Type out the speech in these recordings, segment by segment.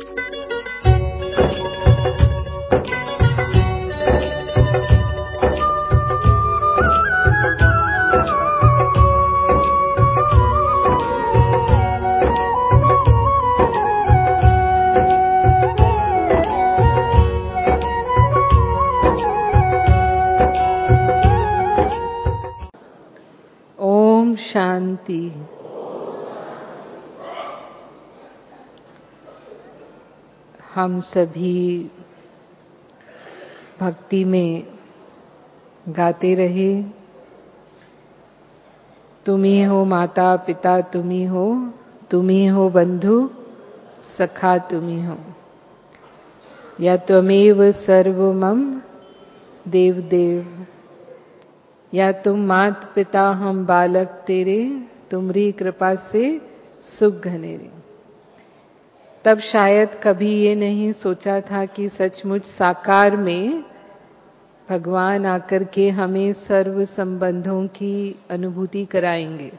शांति। हम सभी भक्ति में गाते रहे, तुम ही हो माता पिता, तुम ही हो बंधु सखा, तुम ही हो। या त्वमेव सर्वमम देव देव, या तुम मात पिता हम बालक तेरे, तुमरी कृपा से सुख घनेरे। तब शायद कभी ये नहीं सोचा था कि सचमुच साकार में भगवान आकर के हमें सर्व संबंधों की अनुभूति कराएंगे।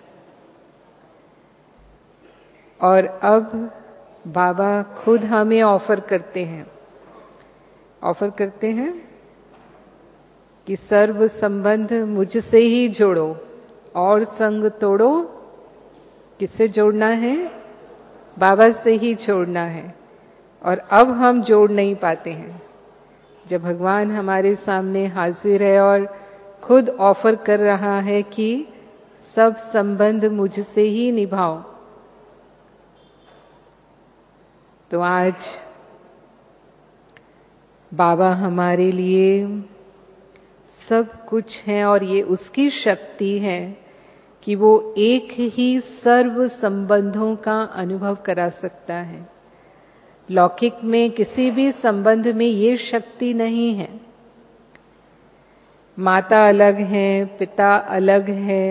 और अब बाबा खुद हमें ऑफर करते हैं कि सर्व संबंध मुझसे ही जोड़ो और संग तोड़ो। किससे जोड़ना है? बाबा से ही जोड़ना है। और अब हम जोड़ नहीं पाते हैं। जब भगवान हमारे सामने हाजिर है और खुद ऑफर कर रहा है कि सब संबंध मुझसे ही निभाओ, तो आज बाबा हमारे लिए सब कुछ है। और ये उसकी शक्ति है कि वो एक ही सर्व संबंधों का अनुभव करा सकता है। लौकिक में किसी भी संबंध में ये शक्ति नहीं है। माता अलग है, पिता अलग है,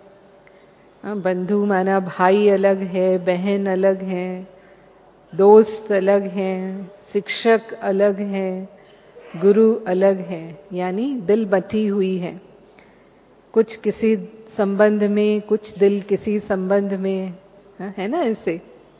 बंधु माना भाई अलग है, बहन अलग है, दोस्त अलग है, शिक्षक अलग है, गुरु अलग है, यानी दिल बटी हुई है। कुछ किसी संबंध में, कुछ दिल किसी संबंध में, है ना ऐसे।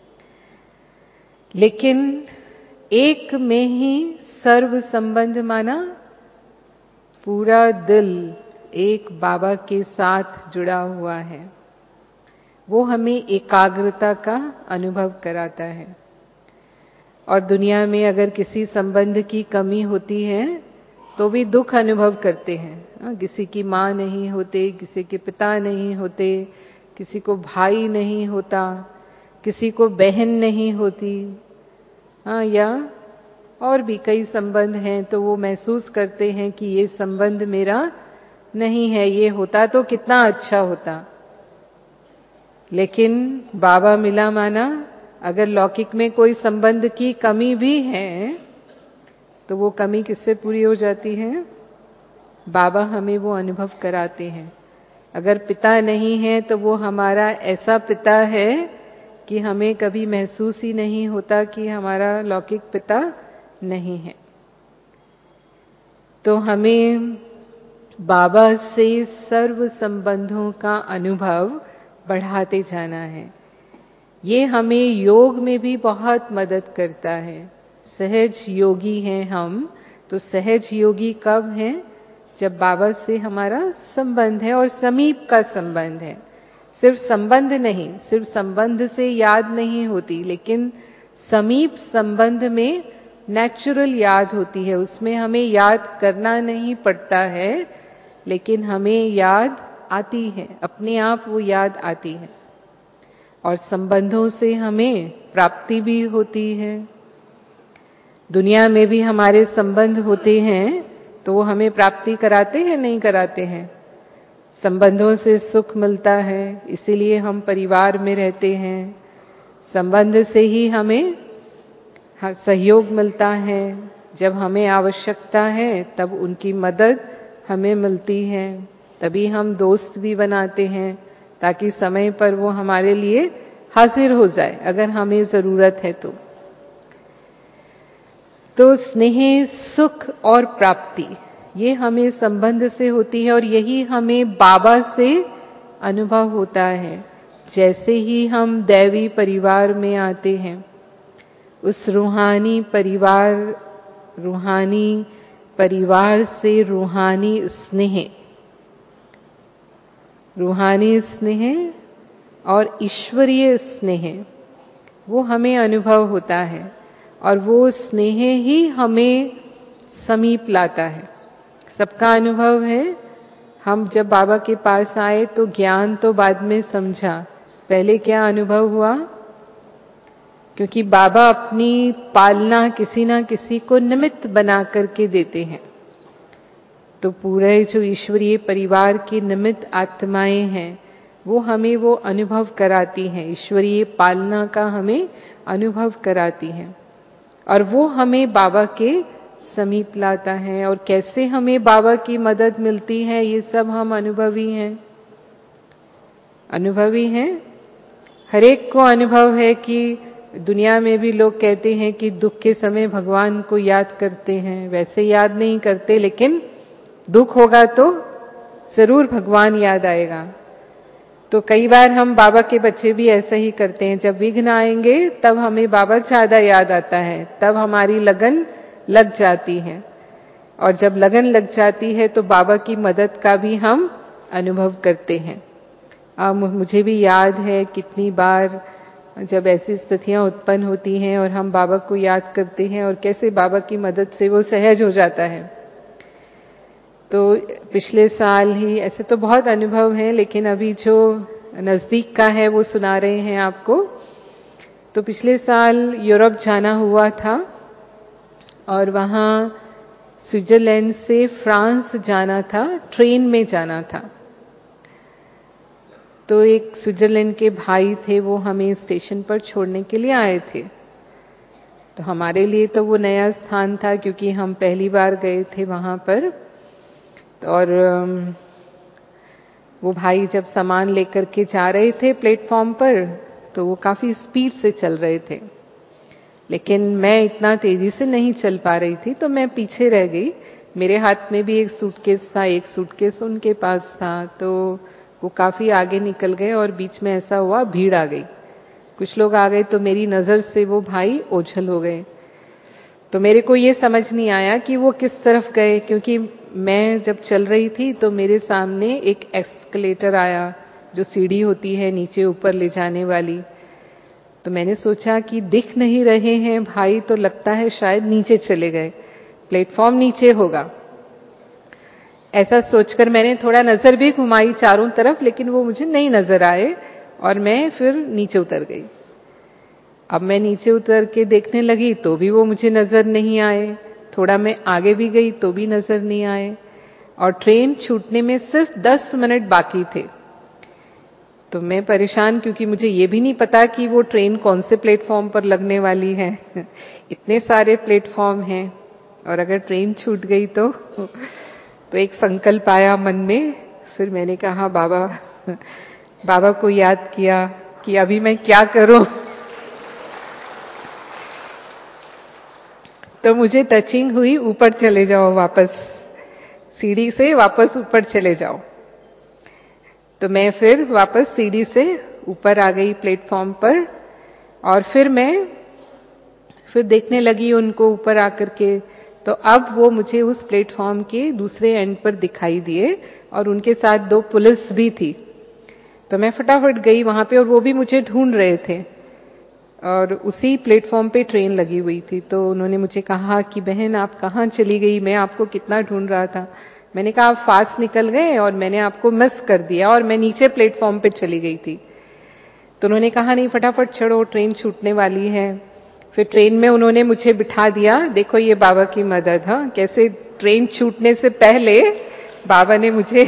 लेकिन एक में ही सर्व संबंध माना पूरा दिल एक बाबा के साथ जुड़ा हुआ है। वो हमें एकाग्रता का अनुभव कराता है। और दुनिया में अगर किसी संबंध की कमी होती है तो भी दुख अनुभव करते हैं। किसी की माँ नहीं होते, किसी के पिता नहीं होते, किसी को भाई नहीं होता, किसी को बहन नहीं होती, या और भी कई संबंध हैं, तो वो महसूस करते हैं कि ये संबंध मेरा नहीं है, ये होता तो कितना अच्छा होता। लेकिन बाबा मिला माना अगर लौकिक में कोई संबंध की कमी भी है तो वो कमी किससे पूरी हो जाती है? बाबा हमें वो अनुभव कराते हैं। अगर पिता नहीं है तो वो हमारा ऐसा पिता है कि हमें कभी महसूस ही नहीं होता कि हमारा लौकिक पिता नहीं है। तो हमें बाबा से सर्व संबंधों का अनुभव बढ़ाते जाना है। ये हमें योग में भी बहुत मदद करता है। सहज योगी हैं हम, तो सहज योगी कब हैं? जब बाबा से हमारा संबंध है और समीप का संबंध है। सिर्फ संबंध नहीं, सिर्फ संबंध से याद नहीं होती, लेकिन समीप संबंध में नेचुरल याद होती है। उसमें हमें याद करना नहीं पड़ता है, लेकिन हमें याद आती है, अपने आप वो याद आती है। और संबंधों से हमें प्राप्ति भी होती है। दुनिया में भी हमारे संबंध होते हैं तो वो हमें प्राप्ति कराते हैं, नहीं कराते हैं? संबंधों से सुख मिलता है, इसीलिए हम परिवार में रहते हैं। संबंध से ही हमें सहयोग मिलता है। जब हमें आवश्यकता है तब उनकी मदद हमें मिलती है। तभी हम दोस्त भी बनाते हैं ताकि समय पर वो हमारे लिए हाजिर हो जाए अगर हमें जरूरत है तो स्नेह, सुख और प्राप्ति ये हमें संबंध से होती है। और यही हमें बाबा से अनुभव होता है। जैसे ही हम दैवी परिवार में आते हैं, उस रूहानी परिवार से रूहानी स्नेह और ईश्वरीय स्नेह वो हमें अनुभव होता है, और वो स्नेह ही हमें समीप लाता है। सबका अनुभव है, हम जब बाबा के पास आए तो ज्ञान तो बाद में समझा, पहले क्या अनुभव हुआ? क्योंकि बाबा अपनी पालना किसी ना किसी को निमित्त बना करके देते हैं, तो पूरे जो ईश्वरीय परिवार की निमित्त आत्माएं हैं वो हमें वो अनुभव कराती हैं, ईश्वरीय पालना का हमें अनुभव कराती हैं, और वो हमें बाबा के समीप लाता है। और कैसे हमें बाबा की मदद मिलती है, ये सब हम अनुभवी हैं। हर एक को अनुभव है कि दुनिया में भी लोग कहते हैं कि दुख के समय भगवान को याद करते हैं, वैसे याद नहीं करते, लेकिन दुख होगा तो जरूर भगवान याद आएगा। तो कई बार हम बाबा के बच्चे भी ऐसा ही करते हैं, जब विघ्न आएंगे तब हमें बाबा ज्यादा याद आता है, तब हमारी लगन लग जाती है, और जब लगन लग जाती है तो बाबा की मदद का भी हम अनुभव करते हैं। मुझे भी याद है कितनी बार जब ऐसी स्थितियां उत्पन्न होती हैं और हम बाबा को याद करते हैं और कैसे बाबा की मदद से वो सहज हो जाता है। तो पिछले साल ही ऐसे तो बहुत अनुभव हैं, लेकिन अभी जो नजदीक का है वो सुना रहे हैं आपको। तो पिछले साल यूरोप जाना हुआ था और वहां स्विट्जरलैंड से फ्रांस जाना था, ट्रेन में जाना था। तो एक स्विट्जरलैंड के भाई थे, वो हमें स्टेशन पर छोड़ने के लिए आए थे। तो हमारे लिए तो वो नया स्थान था, क्योंकि हम पहली बार गए थे वहां पर। और वो भाई जब सामान लेकर के जा रहे थे प्लेटफॉर्म पर, तो वो काफी स्पीड से चल रहे थे, लेकिन मैं इतना तेजी से नहीं चल पा रही थी, तो मैं पीछे रह गई। मेरे हाथ में भी एक सूटकेस था, एक सूटकेस उनके पास था, तो वो काफी आगे निकल गए और बीच में ऐसा हुआ भीड़ आ गई, कुछ लोग आ गए, तो मेरी नजर से वो भाई ओझल हो गए। तो मेरे को ये समझ नहीं आया कि वो किस तरफ गए, क्योंकि मैं जब चल रही थी तो मेरे सामने एक एस्केलेटर आया, जो सीढ़ी होती है नीचे ऊपर ले जाने वाली। तो मैंने सोचा कि दिख नहीं रहे हैं भाई, तो लगता है शायद नीचे चले गए, प्लेटफॉर्म नीचे होगा। ऐसा सोचकर मैंने थोड़ा नजर भी घुमाई चारों तरफ, लेकिन वो मुझे नहीं नजर आए और मैं फिर नीचे उतर गई। अब मैं नीचे उतर के देखने लगी तो भी वो मुझे नजर नहीं आए, थोड़ा मैं आगे भी गई तो भी नजर नहीं आए, और ट्रेन छूटने में सिर्फ 10 मिनट बाकी थे। तो मैं परेशान, क्योंकि मुझे ये भी नहीं पता कि वो ट्रेन कौन से प्लेटफॉर्म पर लगने वाली है। इतने सारे प्लेटफॉर्म हैं, और अगर ट्रेन छूट गई तो एक संकल्प आया मन में। फिर मैंने कहा बाबा को याद किया कि अभी मैं क्या करूं। तो मुझे टचिंग हुई, ऊपर चले जाओ, वापस सीढ़ी से वापस ऊपर चले जाओ। तो मैं फिर वापस सीढ़ी से ऊपर आ गई प्लेटफॉर्म पर, और फिर मैं देखने लगी उनको ऊपर आकर के। तो अब वो मुझे उस प्लेटफॉर्म के दूसरे एंड पर दिखाई दिए, और उनके साथ 2 पुलिस भी थी। तो मैं फटाफट गई वहां पे, और वो भी मुझे ढूंढ रहे थे, और उसी प्लेटफॉर्म पे ट्रेन लगी हुई थी। तो उन्होंने मुझे कहा कि बहन आप कहाँ चली गई, मैं आपको कितना ढूंढ रहा था। मैंने कहा आप फास्ट निकल गए और मैंने आपको मिस कर दिया, और मैं नीचे प्लेटफॉर्म पे चली गई थी। तो उन्होंने कहा नहीं फटाफट चढ़ो, ट्रेन छूटने वाली है। फिर ट्रेन में उन्होंने मुझे बिठा दिया। देखो ये बाबा की मदद, हाँ, कैसे ट्रेन छूटने से पहले बाबा ने मुझे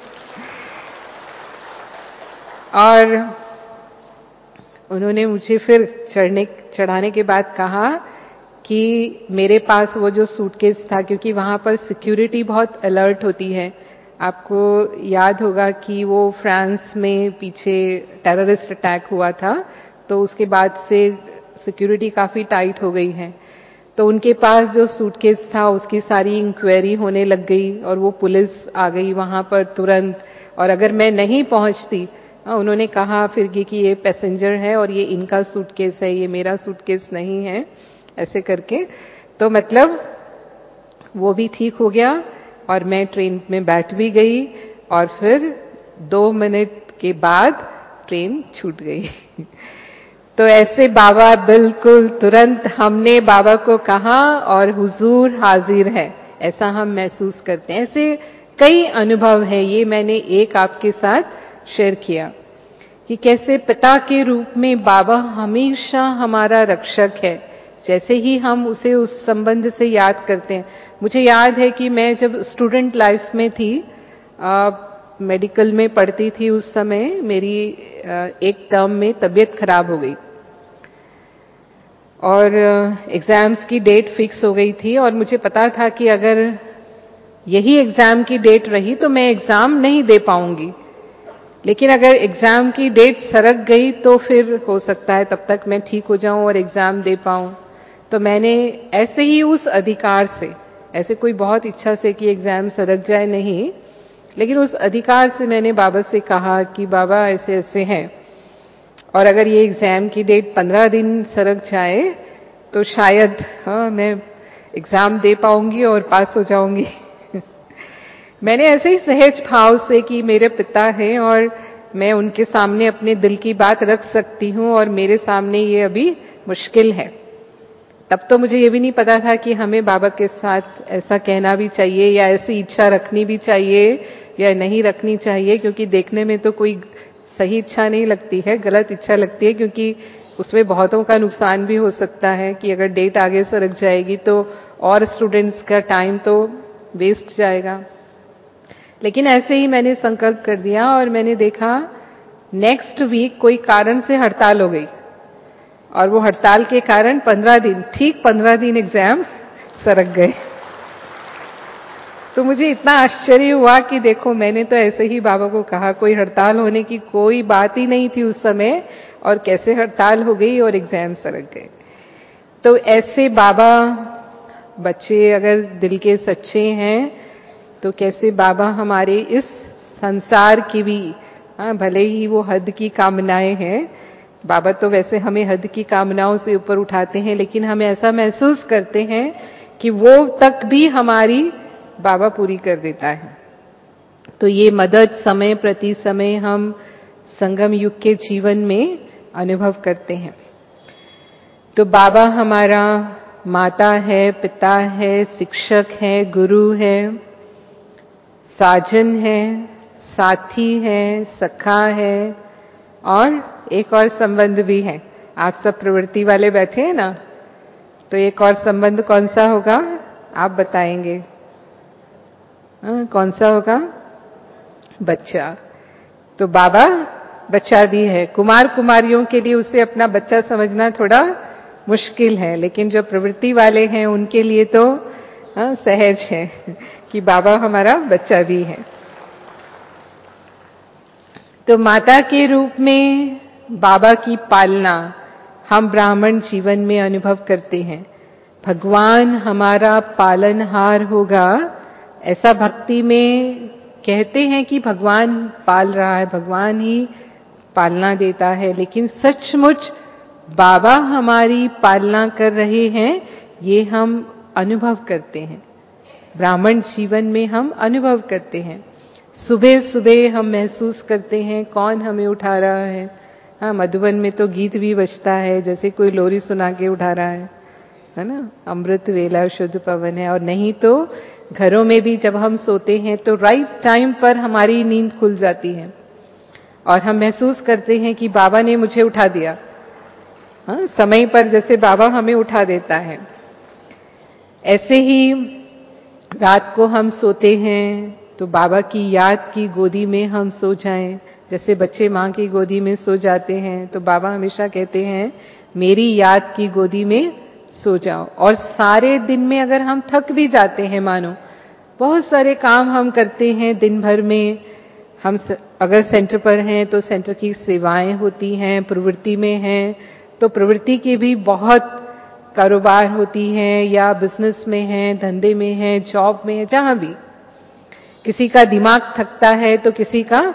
और उन्होंने मुझे फिर चढ़ाने के बाद कहा कि मेरे पास वो जो सूटकेस था, क्योंकि वहां पर सिक्योरिटी बहुत अलर्ट होती है। आपको याद होगा कि वो फ्रांस में पीछे टेररिस्ट अटैक हुआ था, तो उसके बाद से सिक्योरिटी काफी टाइट हो गई है। तो उनके पास जो सूटकेस था उसकी सारी इंक्वायरी होने लग गई, और वो पुलिस आ गई वहां पर तुरंत। और अगर मैं नहीं पहुंचती उन्होंने कहा फिर कि ये पैसेंजर है और ये इनका सूटकेस है, ये मेरा सूटकेस नहीं है, ऐसे करके। तो मतलब वो भी ठीक हो गया और मैं ट्रेन में बैठ भी गई और फिर 2 मिनट के बाद ट्रेन छूट गई। तो ऐसे बाबा बिल्कुल तुरंत हमने बाबा को कहा और हुजूर हाजिर है, ऐसा हम महसूस करते हैं। ऐसे कई अनुभव हैं, ये मैंने एक आपके साथ शेयर किया कि कैसे पिता के रूप में बाबा हमेशा हमारा रक्षक है। जैसे ही हम उसे उस संबंध से याद करते हैं। मुझे याद है कि मैं जब स्टूडेंट लाइफ में थी, मेडिकल में पढ़ती थी, उस समय मेरी एक टर्म में तबीयत खराब हो गई और एग्जाम्स की डेट फिक्स हो गई थी और मुझे पता था कि अगर यही एग्जाम की डेट रही तो मैं एग्जाम नहीं दे पाऊंगी, लेकिन अगर एग्जाम की डेट सरक गई तो फिर हो सकता है तब तक मैं ठीक हो जाऊं और एग्जाम दे पाऊं। तो मैंने ऐसे ही उस अधिकार से, ऐसे कोई बहुत इच्छा से कि एग्जाम सरक जाए नहीं, लेकिन उस अधिकार से मैंने बाबा से कहा कि बाबा ऐसे ऐसे हैं और अगर ये एग्जाम की डेट 15 दिन सरक जाए तो शायद मैं एग्जाम दे पाऊंगी और पास हो जाऊंगी। मैंने ऐसे ही सहज भाव से कि मेरे पिता हैं और मैं उनके सामने अपने दिल की बात रख सकती हूँ और मेरे सामने ये अभी मुश्किल है। तब तो मुझे ये भी नहीं पता था कि हमें बाबा के साथ ऐसा कहना भी चाहिए या ऐसी इच्छा रखनी भी चाहिए या नहीं रखनी चाहिए, क्योंकि देखने में तो कोई सही इच्छा नहीं लगती है, गलत इच्छा लगती है, क्योंकि उसमें बहुतों का नुकसान भी हो सकता है कि अगर डेट आगे सरक जाएगी तो और स्टूडेंट्स का टाइम तो वेस्ट जाएगा। लेकिन ऐसे ही मैंने संकल्प कर दिया और मैंने देखा नेक्स्ट वीक कोई कारण से हड़ताल हो गई और वो हड़ताल के कारण 15 दिन, ठीक 15 दिन एग्जाम सरक गए। तो मुझे इतना आश्चर्य हुआ कि देखो मैंने तो ऐसे ही बाबा को कहा, कोई हड़ताल होने की कोई बात ही नहीं थी उस समय और कैसे हड़ताल हो गई और एग्जाम सरक गए। तो ऐसे बाबा, बच्चे अगर दिल के सच्चे हैं तो कैसे बाबा हमारे इस संसार की भी, भले ही वो हद की कामनाएं हैं, बाबा तो वैसे हमें हद की कामनाओं से ऊपर उठाते हैं, लेकिन हम ऐसा महसूस करते हैं कि वो तक भी हमारी बाबा पूरी कर देता है। तो ये मदद समय प्रति समय हम संगम युग के जीवन में अनुभव करते हैं। तो बाबा हमारा माता है, पिता है, शिक्षक है, गुरु है, साजन है, साथी है, सखा है और एक और संबंध भी है। आप सब प्रवृत्ति वाले बैठे हैं ना, तो एक और संबंध कौन सा होगा आप बताएंगे? कौन सा होगा? बच्चा। तो बाबा बच्चा भी है। कुमार कुमारियों के लिए उसे अपना बच्चा समझना थोड़ा मुश्किल है, लेकिन जो प्रवृत्ति वाले हैं उनके लिए तो सहज है कि बाबा हमारा बच्चा भी है। तो माता के रूप में बाबा की पालना हम ब्राह्मण जीवन में अनुभव करते हैं। भगवान हमारा पालनहार होगा, ऐसा भक्ति में कहते हैं कि भगवान पाल रहा है, भगवान ही पालना देता है, लेकिन सचमुच बाबा हमारी पालना कर रहे हैं, ये हम अनुभव करते हैं। ब्राह्मण जीवन में हम अनुभव करते हैं। सुबह सुबह हम महसूस करते हैं कौन हमें उठा रहा है। मधुबन में तो गीत भी बजता है, जैसे कोई लोरी सुना के उठा रहा है ना, अमृत वेला शुद्ध पवन है। और नहीं तो घरों में भी जब हम सोते हैं तो राइट टाइम पर हमारी नींद खुल जाती है और हम महसूस करते हैं कि बाबा ने मुझे उठा दिया। समय पर जैसे बाबा हमें उठा देता है। ऐसे ही रात को हम सोते हैं तो बाबा की याद की गोदी में हम सो जाएं। जैसे बच्चे माँ की गोदी में सो जाते हैं तो बाबा हमेशा कहते हैं मेरी याद की गोदी में सो जाओ। और सारे दिन में अगर हम थक भी जाते हैं, मानो बहुत सारे काम हम करते हैं दिन भर में, हम अगर सेंटर पर हैं तो सेंटर की सेवाएं होती हैं, प्रवृत्ति में हैं तो प्रवृत्ति की भी बहुत कारोबार होती है, या बिजनेस में है, धंधे में है, जॉब में है, जहां भी। किसी का दिमाग थकता है तो किसी का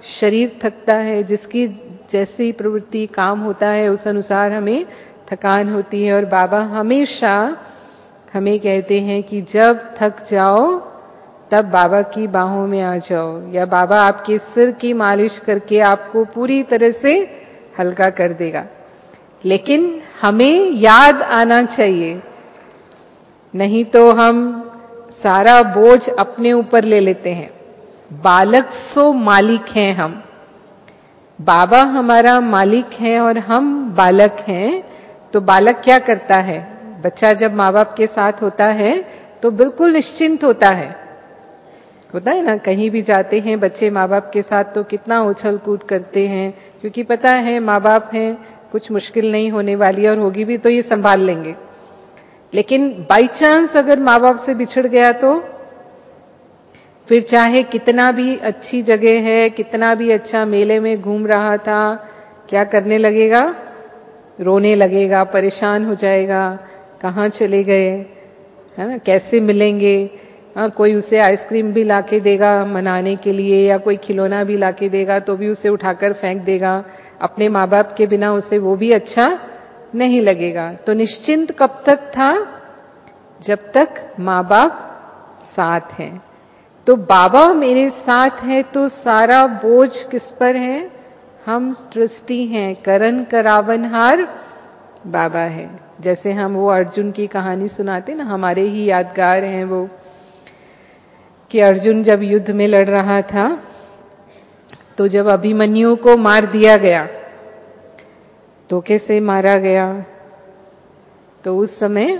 शरीर थकता है, जिसकी जैसी प्रवृत्ति काम होता है उस अनुसार हमें थकान होती है। और बाबा हमेशा हमें कहते हैं कि जब थक जाओ तब बाबा की बाहों में आ जाओ, या बाबा आपके सिर की मालिश करके आपको पूरी तरह से हल्का कर देगा। लेकिन हमें याद आना चाहिए, नहीं तो हम सारा बोझ अपने ऊपर ले लेते हैं। बालक सो मालिक हैं हम, बाबा हमारा मालिक है और हम बालक हैं। तो बालक क्या करता है? बच्चा जब माँ बाप के साथ होता है तो बिल्कुल निश्चिंत होता है ना। कहीं भी जाते हैं बच्चे माँ बाप के साथ तो कितना उछल कूद करते हैं, क्योंकि पता है माँ बाप हैं, कुछ मुश्किल नहीं होने वाली, और होगी भी तो ये संभाल लेंगे। लेकिन बाई चांस अगर माँ बाप से बिछड़ गया तो फिर चाहे कितना भी अच्छी जगह है, कितना भी अच्छा मेले में घूम रहा था, क्या करने लगेगा? रोने लगेगा, परेशान हो जाएगा, कहाँ चले गए, है ना, कैसे मिलेंगे। हाँ, कोई उसे आइसक्रीम भी लाके देगा मनाने के लिए, या कोई खिलौना भी लाके देगा तो भी उसे उठाकर फेंक देगा। अपने माँ बाप के बिना उसे वो भी अच्छा नहीं लगेगा। तो निश्चिंत कब तक था? जब तक माँ बाप साथ हैं। तो बाबा मेरे साथ है तो सारा बोझ किस पर है? हम ट्रस्टी हैं, करन करावनहार बाबा है। जैसे हम वो अर्जुन की कहानी सुनाते ना, हमारे ही यादगार हैं वो, कि अर्जुन जब युद्ध में लड़ रहा था तो जब अभिमन्यु को मार दिया गया, धोखे से मारा गया, तो उस समय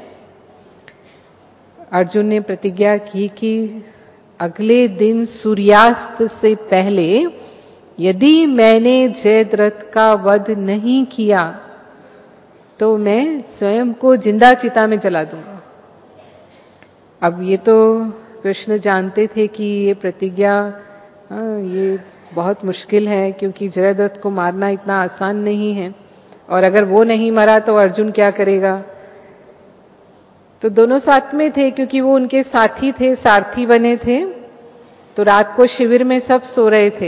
अर्जुन ने प्रतिज्ञा की कि अगले दिन सूर्यास्त से पहले यदि मैंने जयद्रथ का वध नहीं किया तो मैं स्वयं को जिंदा चिता में जला दूंगा। अब ये तो कृष्ण जानते थे कि ये प्रतिज्ञा ये बहुत मुश्किल है, क्योंकि जयद्रथ को मारना इतना आसान नहीं है, और अगर वो नहीं मरा तो अर्जुन क्या करेगा। तो दोनों साथ में थे, क्योंकि वो उनके साथी थे, सारथी बने थे। तो रात को शिविर में सब सो रहे थे,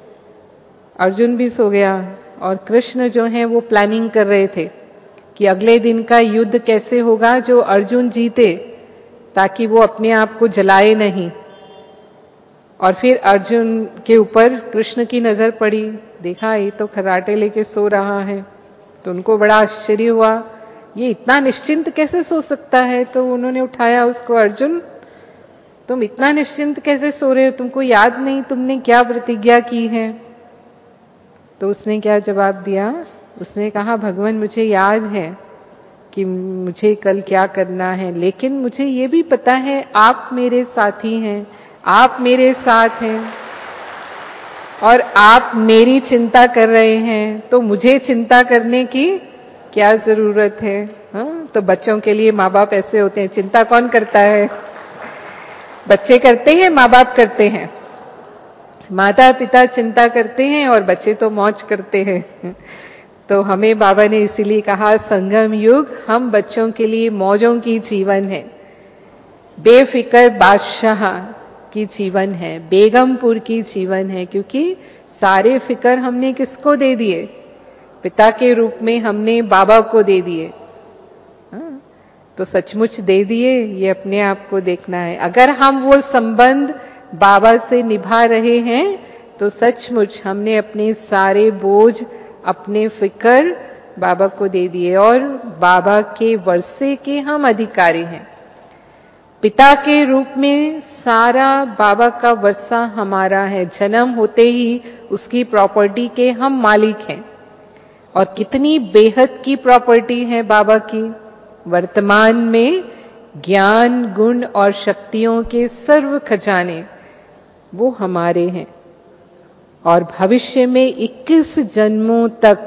अर्जुन भी सो गया, और कृष्ण जो है वो प्लानिंग कर रहे थे कि अगले दिन का युद्ध कैसे होगा जो अर्जुन जीते, ताकि वो अपने आप को जलाए नहीं। और फिर अर्जुन के ऊपर कृष्ण की नजर पड़ी, देखा ये तो खर्राटे लेके सो रहा है, तो उनको बड़ा आश्चर्य हुआ, ये इतना निश्चिंत कैसे सो सकता है। तो उन्होंने उठाया उसको, अर्जुन तुम इतना निश्चिंत कैसे सो रहे हो, तुमको याद नहीं तुमने क्या प्रतिज्ञा की है। तो उसने क्या जवाब दिया? उसने कहा, भगवान मुझे याद है कि मुझे कल क्या करना है, लेकिन मुझे ये भी पता है आप मेरे साथी हैं, आप मेरे साथ हैं और आप मेरी चिंता कर रहे हैं, तो मुझे चिंता करने की क्या जरूरत है। हाँ, तो बच्चों के लिए माँ बाप ऐसे होते हैं, चिंता कौन करता है? बच्चे करते हैं, माँ बाप करते हैं। माता पिता चिंता करते हैं और बच्चे तो मौज करते हैं। तो हमें बाबा ने इसीलिए कहा, संगम युग हम बच्चों के लिए मौजों की जीवन है, बेफिक्र बादशाह की जीवन है, बेगमपुर की जीवन है, क्योंकि सारे फिक्र हमने किसको दे दिए? पिता के रूप में हमने बाबा को दे दिए। तो सचमुच दे दिए, ये अपने आप को देखना है। अगर हम वो संबंध बाबा से निभा रहे हैं तो सचमुच हमने अपने सारे बोझ, अपने फिक्र बाबा को दे दिए, और बाबा के वर्षे के हम अधिकारी हैं। पिता के रूप में सारा बाबा का वर्षा हमारा है, जन्म होते ही उसकी प्रॉपर्टी के हम मालिक हैं। और कितनी बेहद की प्रॉपर्टी है बाबा की। वर्तमान में ज्ञान, गुण और शक्तियों के सर्व खजाने वो हमारे हैं, और भविष्य में 21 जन्मों तक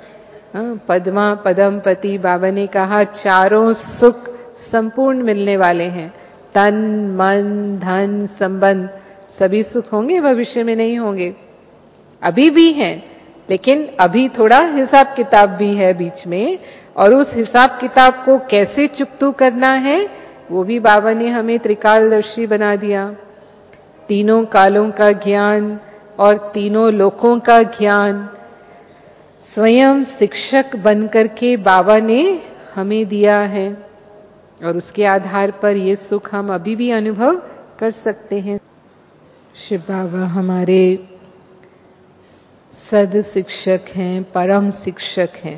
पद्मा पदमपति बाबा ने कहा, चारों सुख संपूर्ण मिलने वाले हैं। तन, मन, धन, संबंध सभी सुख होंगे, भविष्य में नहीं होंगे, अभी भी हैं, लेकिन अभी थोड़ा हिसाब किताब भी है बीच में, और उस हिसाब किताब को कैसे चुकतू करना है वो भी बाबा ने हमें त्रिकालदर्शी बना दिया। तीनों कालों का ज्ञान, और तीनों लोकों का ज्ञान स्वयं शिक्षक बनकर के बाबा ने हमें दिया है और उसके आधार पर ये सुख हम अभी भी अनुभव कर सकते हैं। शिव बाबा हमारे सद शिक्षक हैं, परम शिक्षक हैं।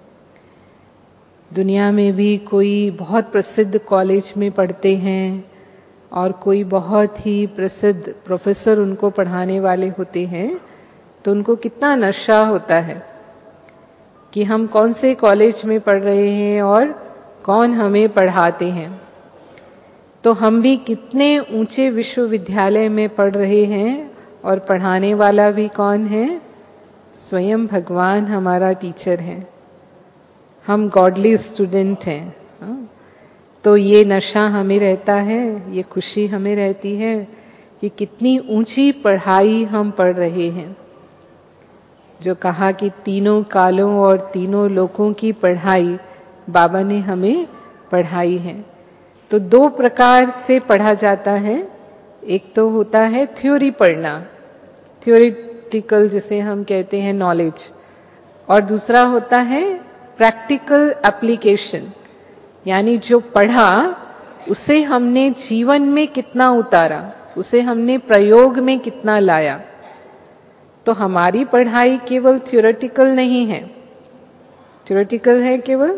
दुनिया में भी कोई बहुत प्रसिद्ध कॉलेज में पढ़ते हैं और कोई बहुत ही प्रसिद्ध प्रोफेसर उनको पढ़ाने वाले होते हैं, तो उनको कितना नशा होता है कि हम कौन से कॉलेज में पढ़ रहे हैं और कौन हमें पढ़ाते हैं। तो हम भी कितने ऊंचे विश्वविद्यालय में पढ़ रहे हैं और पढ़ाने वाला भी कौन है? स्वयं भगवान हमारा टीचर है। हम गॉडली स्टूडेंट हैं। तो ये नशा हमें रहता है, ये खुशी हमें रहती है कि कितनी ऊंची पढ़ाई हम पढ़ रहे हैं। जो कहा कि तीनों कालों और तीनों लोकों की पढ़ाई बाबा ने हमें पढ़ाई है। तो दो प्रकार से पढ़ा जाता है। एक तो होता है थ्योरी पढ़ना, थ्योरेटिकल जिसे हम कहते हैं नॉलेज, और दूसरा होता है प्रैक्टिकल एप्लीकेशन, यानी जो पढ़ा उसे हमने जीवन में कितना उतारा, उसे हमने प्रयोग में कितना लाया। तो हमारी पढ़ाई केवल थ्योरेटिकल नहीं है। थ्योरेटिकल है केवल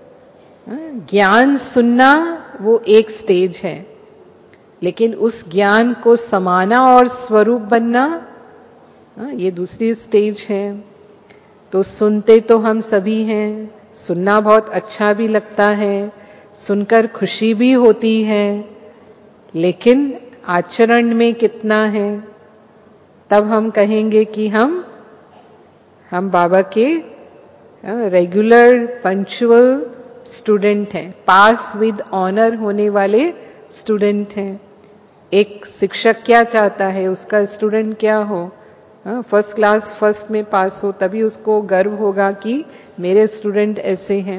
ज्ञान सुनना, वो एक स्टेज है, लेकिन उस ज्ञान को समाना और स्वरूप बनना ये दूसरी स्टेज है। तो सुनते तो हम सभी हैं, सुनना बहुत अच्छा भी लगता है, सुनकर खुशी भी होती है, लेकिन आचरण में कितना है, तब हम कहेंगे कि हम बाबा के रेगुलर पंक्चुअल स्टूडेंट हैं, पास विद ऑनर होने वाले स्टूडेंट हैं। एक शिक्षक क्या चाहता है, उसका स्टूडेंट क्या हो, फर्स्ट क्लास फर्स्ट में पास हो, तभी उसको गर्व होगा कि मेरे स्टूडेंट ऐसे हैं।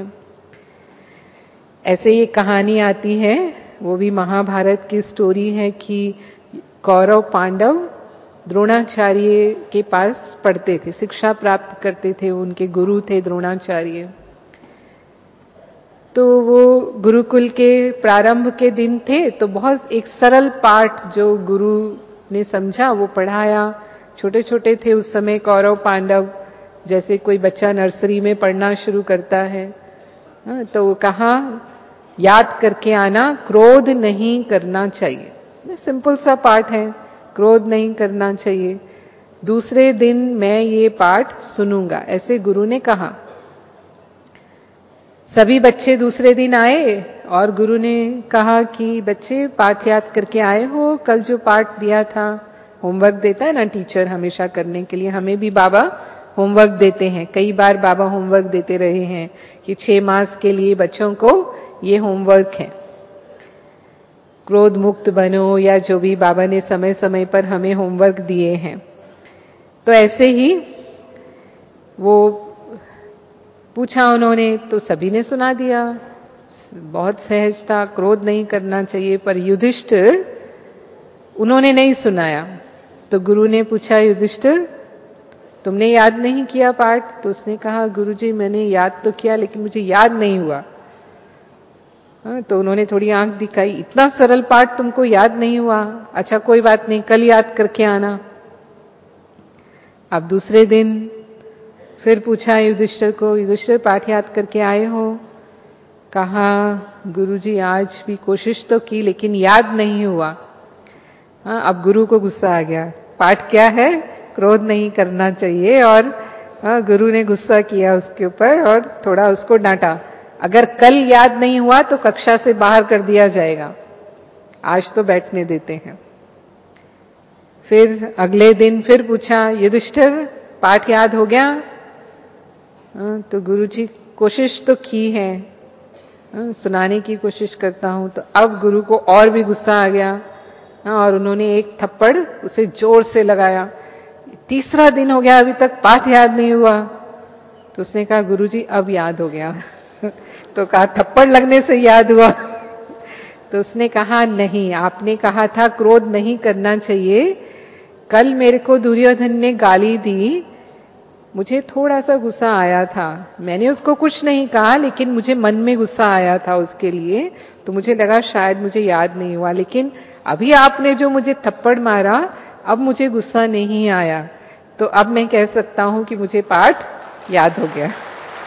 ऐसे ये कहानी आती है, वो भी महाभारत की स्टोरी है कि कौरव पांडव द्रोणाचार्य के पास पढ़ते थे, शिक्षा प्राप्त करते थे, उनके गुरु थे द्रोणाचार्य। तो वो गुरुकुल के प्रारंभ के दिन थे, तो बहुत एक सरल पाठ जो गुरु ने समझा वो पढ़ाया। छोटे छोटे थे उस समय कौरव पांडव, जैसे कोई बच्चा नर्सरी में पढ़ना शुरू करता है। तो कहा याद करके आना, क्रोध नहीं करना चाहिए। सिंपल सा पाठ है, क्रोध नहीं करना चाहिए। दूसरे दिन मैं ये पाठ सुनूंगा, ऐसे गुरु ने कहा। सभी बच्चे दूसरे दिन आए और गुरु ने कहा कि बच्चे पाठ याद करके आए हो? कल जो पाठ दिया था, होमवर्क देता है ना टीचर हमेशा करने के लिए, हमें भी बाबा होमवर्क देते हैं। कई बार बाबा होमवर्क देते रहे हैं कि 6 मास के लिए बच्चों को ये होमवर्क है, क्रोध मुक्त बनो, या जो भी बाबा ने समय समय पर हमें होमवर्क दिए हैं। तो ऐसे ही वो पूछा उन्होंने, तो सभी ने सुना दिया, बहुत सहज था, क्रोध नहीं करना चाहिए। पर युधिष्ठिर, उन्होंने नहीं सुनाया। तो गुरु ने पूछा, युधिष्ठिर तुमने याद नहीं किया पाठ? तो उसने कहा, गुरुजी मैंने याद तो किया लेकिन मुझे याद नहीं हुआ। तो उन्होंने थोड़ी आंख दिखाई, इतना सरल पाठ तुमको याद नहीं हुआ? अच्छा कोई बात नहीं, कल याद करके आना। अब दूसरे दिन फिर पूछा युधिष्ठिर को, युधिष्ठिर पाठ याद करके आए हो? कहा, गुरुजी आज भी कोशिश तो की लेकिन याद नहीं हुआ। अब गुरु को गुस्सा आ गया, पाठ क्या है, क्रोध नहीं करना चाहिए। और गुरु ने गुस्सा किया उसके ऊपर और थोड़ा उसको डांटा, अगर कल याद नहीं हुआ तो कक्षा से बाहर कर दिया जाएगा, आज तो बैठने देते हैं। फिर अगले दिन फिर पूछा, युधिष्ठिर पाठ याद हो गया? तो गुरुजी कोशिश तो की है, सुनाने की कोशिश करता हूं। तो अब गुरु को और भी गुस्सा आ गया और उन्होंने एक थप्पड़ उसे जोर से लगाया। तीसरा दिन हो गया, अभी तक पाठ याद नहीं हुआ। तो उसने कहा, गुरुजी अब याद हो गया। तो कहा, थप्पड़ लगने से याद हुआ? तो उसने कहा, नहीं, आपने कहा था क्रोध नहीं करना चाहिए, कल मेरे को दुर्योधन ने गाली दी, मुझे थोड़ा सा गुस्सा आया था। मैंने उसको कुछ नहीं कहा, लेकिन मुझे मन में गुस्सा आया था उसके लिए। तो मुझे लगा शायद मुझे याद नहीं हुआ, लेकिन अभी आपने जो मुझे थप्पड़ मारा, अब मुझे गुस्सा नहीं आया। तो अब मैं कह सकता हूं कि मुझे पाठ याद हो गया।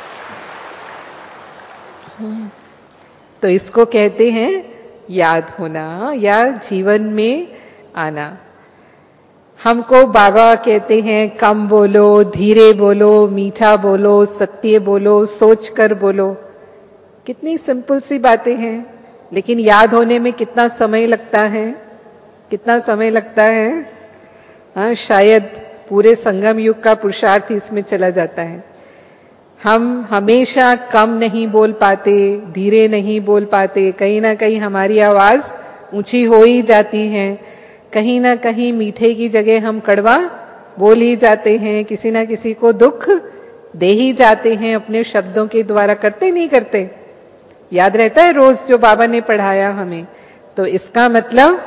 तो इसको कहते हैं याद होना या जीवन में आना। हमको बाबा कहते हैं कम बोलो, धीरे बोलो, मीठा बोलो, सत्य बोलो, सोच कर बोलो। कितनी सिंपल सी बातें हैं, लेकिन याद होने में कितना समय लगता है, कितना समय लगता है। हाँ, शायद पूरे संगम युग का पुरुषार्थ इसमें चला जाता है। हम हमेशा कम नहीं बोल पाते, धीरे नहीं बोल पाते, कहीं ना कहीं हमारी आवाज ऊंची हो ही जाती है, कहीं ना कहीं मीठे की जगह हम कड़वा बोल ही जाते हैं, किसी ना किसी को दुख दे ही जाते हैं अपने शब्दों के द्वारा। करते नहीं करते? याद रहता है रोज जो बाबा ने पढ़ाया हमें। तो इसका मतलब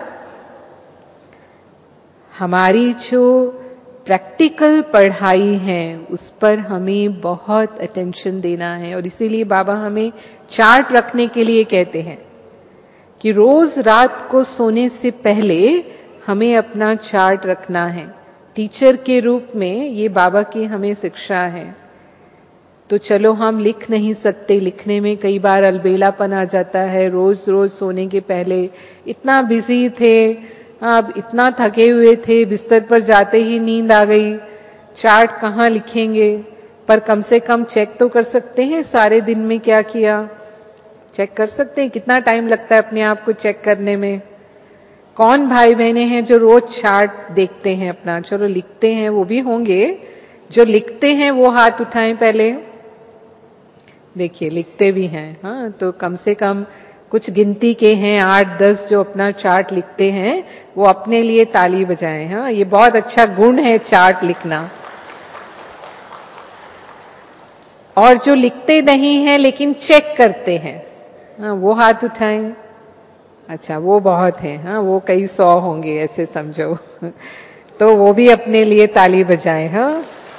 हमारी जो प्रैक्टिकल पढ़ाई है उस पर हमें बहुत अटेंशन देना है। और इसीलिए बाबा हमें चार्ट रखने के लिए कहते हैं कि रोज रात को सोने से पहले हमें अपना चार्ट रखना है। टीचर के रूप में ये बाबा की हमें शिक्षा है। तो चलो हम लिख नहीं सकते, लिखने में कई बार अलबेलापन आ जाता है। रोज रोज सोने के पहले इतना बिजी थे, अब इतना थके हुए थे, बिस्तर पर जाते ही नींद आ गई, चार्ट कहाँ लिखेंगे। पर कम से कम चेक तो कर सकते हैं सारे दिन में क्या किया। चेक कर सकते हैं, कितना टाइम लगता है अपने आप को चेक करने में। कौन भाई बहने हैं जो रोज चार्ट देखते हैं अपना? चलो लिखते हैं, वो भी होंगे जो लिखते हैं, वो हाथ उठाएं पहले। देखिए लिखते भी हैं। हाँ, तो कम से कम कुछ गिनती के हैं 8-10 जो अपना चार्ट लिखते हैं, वो अपने लिए ताली बजाएं। हाँ, ये बहुत अच्छा गुण है चार्ट लिखना। और जो लिखते नहीं हैं लेकिन चेक करते हैं, हाँ, वो हाथ उठाएं। अच्छा, वो बहुत है। हाँ, वो कई 100 होंगे ऐसे समझो। तो वो भी अपने लिए ताली बजाएं। हाँ,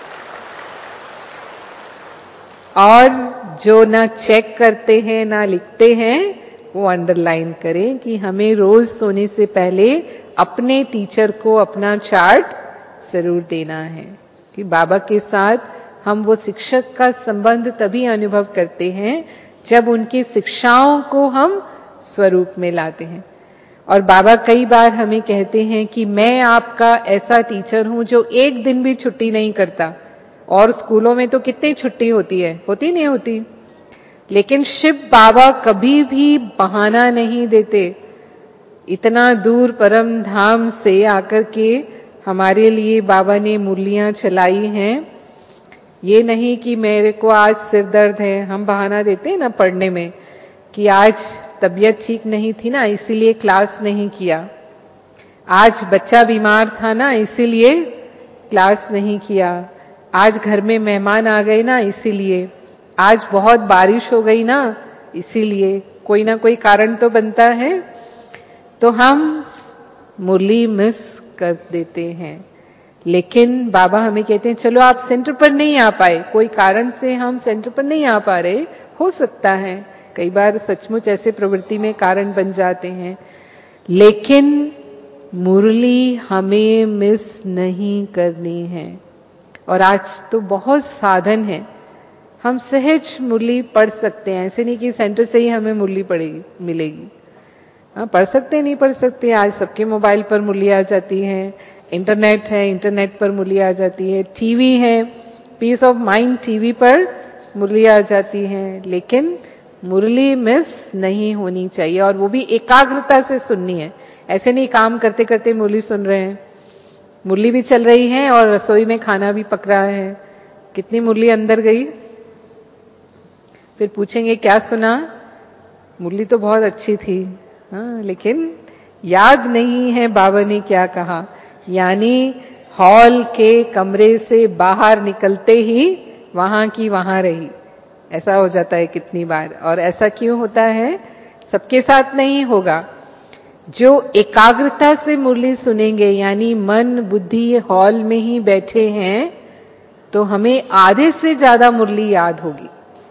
और जो ना चेक करते हैं ना लिखते हैं, वो अंडरलाइन करें कि हमें रोज सोने से पहले अपने टीचर को अपना चार्ट जरूर देना है। कि बाबा के साथ हम वो शिक्षक का संबंध तभी अनुभव करते हैं जब उनकी शिक्षाओं को हम स्वरूप में लाते हैं। और बाबा कई बार हमें कहते हैं कि मैं आपका ऐसा टीचर हूं जो एक दिन भी छुट्टी नहीं करता। और स्कूलों में तो कितनी छुट्टी होती है, होती नहीं होती? लेकिन शिव बाबा कभी भी बहाना नहीं देते। इतना दूर परम धाम से आकर के हमारे लिए बाबा ने मुरलियां चलाई हैं। ये नहीं कि मेरे को आज सिर दर्द है, हम बहाना देते हैं ना पढ़ने में कि आज तबीयत ठीक नहीं थी ना, इसीलिए क्लास नहीं किया। आज बच्चा बीमार था ना, इसीलिए क्लास नहीं किया। आज घर में मेहमान आ गए ना, इसीलिए। आज बहुत बारिश हो गई ना, इसीलिए। कोई ना कोई कारण तो बनता है। तो हम मुरली मिस कर देते हैं। लेकिन बाबा हमें कहते हैं चलो आप सेंटर पर नहीं आ पाए, कोई कारण से हम सेंटर पर नहीं आ पा रहे, हो सकता है कई बार सचमुच ऐसे प्रवृत्ति में कारण बन जाते हैं, लेकिन मुरली हमें मिस नहीं करनी है। और आज तो बहुत साधन है, हम सहज मुरली पढ़ सकते हैं। ऐसे नहीं कि सेंटर से ही हमें मुरली पढ़ेगी मिलेगी। हाँ, पढ़ सकते नहीं पढ़ सकते, आज सबके मोबाइल पर मुरली आ जाती है, इंटरनेट है, इंटरनेट पर मुरली आ जाती है, टीवी है, पीस ऑफ माइंड टीवी पर मुरली आ जाती है। लेकिन मुरली मिस नहीं होनी चाहिए, और वो भी एकाग्रता से सुननी है। ऐसे नहीं काम करते करते मुरली सुन रहे हैं, मुरली भी चल रही है और रसोई में खाना भी पक रहा है, कितनी मुरली अंदर गई। फिर पूछेंगे क्या सुना? मुरली तो बहुत अच्छी थी, हाँ, लेकिन याद नहीं है बाबा ने क्या कहा। यानी हॉल के कमरे से बाहर निकलते ही वहां की वहां रही। ऐसा हो जाता है कितनी बार। और ऐसा क्यों होता है? सबके साथ नहीं होगा, जो एकाग्रता से मुरली सुनेंगे, यानी मन बुद्धि हॉल में ही बैठे हैं, तो हमें आधे से ज्यादा मुरली याद होगी।